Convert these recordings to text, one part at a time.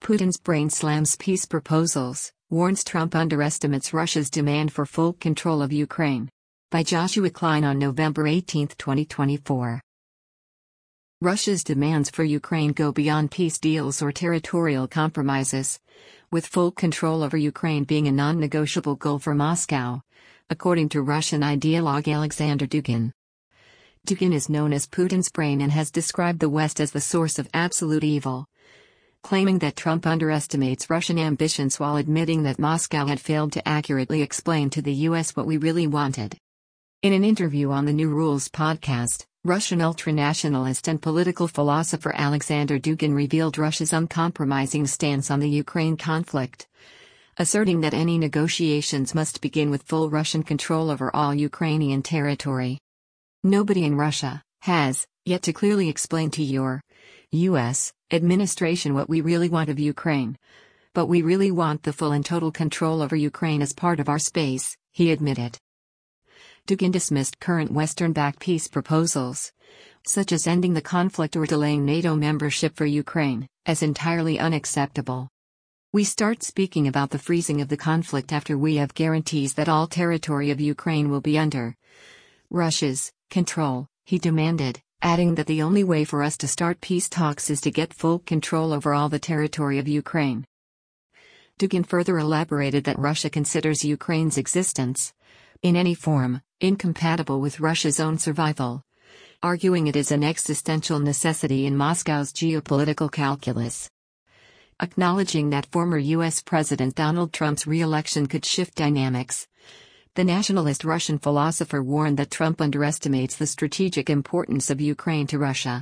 Putin's brain slams peace proposals, warns Trump underestimates Russia's demand for full control of Ukraine. By Joshua Klein on November 18, 2024. Russia's demands for Ukraine go beyond peace deals or territorial compromises, with full control over Ukraine being a non-negotiable goal for Moscow, according to Russian ideologue Alexander Dugin. Dugin is known as Putin's brain and has described the West as the source of absolute evil, claiming that Trump underestimates Russian ambitions while admitting that Moscow had failed to accurately explain to the U.S. what we really wanted. In an interview on the New Rules podcast, Russian ultranationalist and political philosopher Alexander Dugin revealed Russia's uncompromising stance on the Ukraine conflict, asserting that any negotiations must begin with full Russian control over all Ukrainian territory. Nobody in Russia has yet to clearly explain to your U.S. administration what we really want of Ukraine. But we really want the full and total control over Ukraine as part of our space, he admitted. Dugin dismissed current Western-backed peace proposals, such as ending the conflict or delaying NATO membership for Ukraine, as entirely unacceptable. We start speaking about the freezing of the conflict after we have guarantees that all territory of Ukraine will be under Russia's control, he demanded, adding that the only way for us to start peace talks is to get full control over all the territory of Ukraine. Dugin further elaborated that Russia considers Ukraine's existence, in any form, incompatible with Russia's own survival, arguing it is an existential necessity in Moscow's geopolitical calculus. Acknowledging that former U.S. President Donald Trump's re-election could shift dynamics, the nationalist Russian philosopher warned that Trump underestimates the strategic importance of Ukraine to Russia.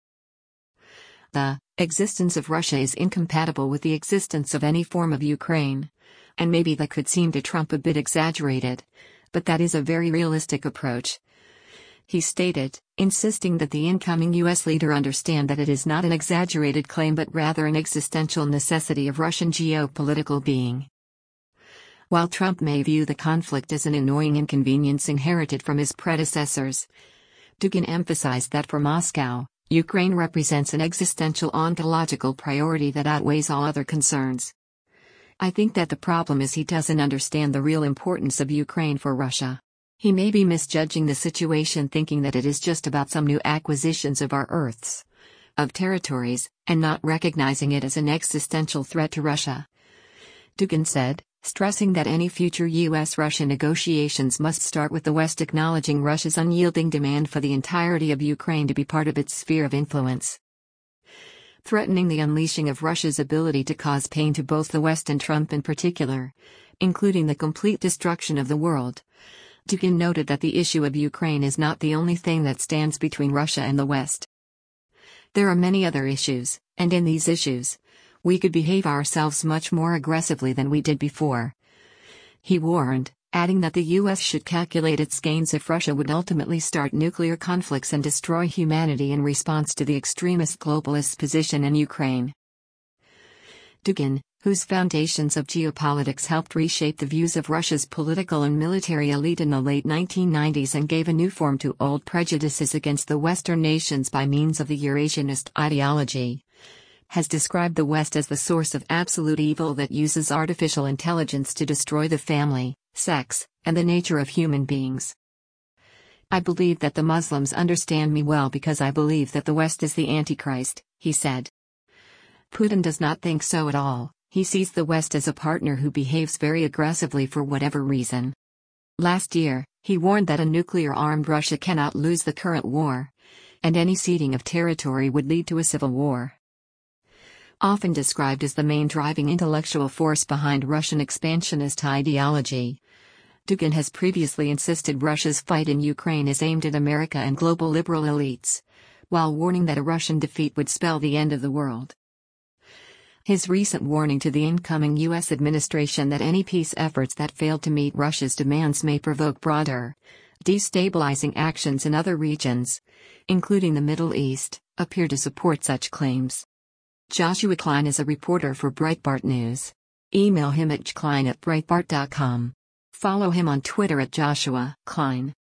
The existence of Russia is incompatible with the existence of any form of Ukraine, and maybe that could seem to Trump a bit exaggerated, but that is a very realistic approach, he stated, insisting that the incoming U.S. leader understand that it is not an exaggerated claim but rather an existential necessity of Russian geopolitical being. While Trump may view the conflict as an annoying inconvenience inherited from his predecessors, Dugin emphasized that for Moscow, Ukraine represents an existential ontological priority that outweighs all other concerns. I think that the problem is he doesn't understand the real importance of Ukraine for Russia. He may be misjudging the situation, thinking that it is just about some new acquisitions of our Earths, of territories, and not recognizing it as an existential threat to Russia, Dugin said, stressing that any future U.S.-Russia negotiations must start with the West acknowledging Russia's unyielding demand for the entirety of Ukraine to be part of its sphere of influence. Threatening the unleashing of Russia's ability to cause pain to both the West and Trump in particular, including the complete destruction of the world, Dugin noted that the issue of Ukraine is not the only thing that stands between Russia and the West. There are many other issues, and in these issues, we could behave ourselves much more aggressively than we did before, he warned, adding that the U.S. should calculate its gains if Russia would ultimately start nuclear conflicts and destroy humanity in response to the extremist globalist position in Ukraine. Dugin, whose foundations of geopolitics helped reshape the views of Russia's political and military elite in the late 1990s and gave a new form to old prejudices against the Western nations by means of the Eurasianist ideology, has described the West as the source of absolute evil that uses artificial intelligence to destroy the family, sex, and the nature of human beings. I believe that the Muslims understand me well because I believe that the West is the Antichrist, he said. Putin does not think so at all. He sees the West as a partner who behaves very aggressively for whatever reason. Last year, he warned that a nuclear-armed Russia cannot lose the current war, and any ceding of territory would lead to a civil war. Often described as the main driving intellectual force behind Russian expansionist ideology, Dugin has previously insisted Russia's fight in Ukraine is aimed at America and global liberal elites, while warning that a Russian defeat would spell the end of the world. His recent warning to the incoming U.S. administration that any peace efforts that fail to meet Russia's demands may provoke broader, destabilizing actions in other regions, including the Middle East, appear to support such claims. Joshua Klein is a reporter for Breitbart News. Email him at jklein@breitbart.com. Follow him on Twitter at Joshua Klein.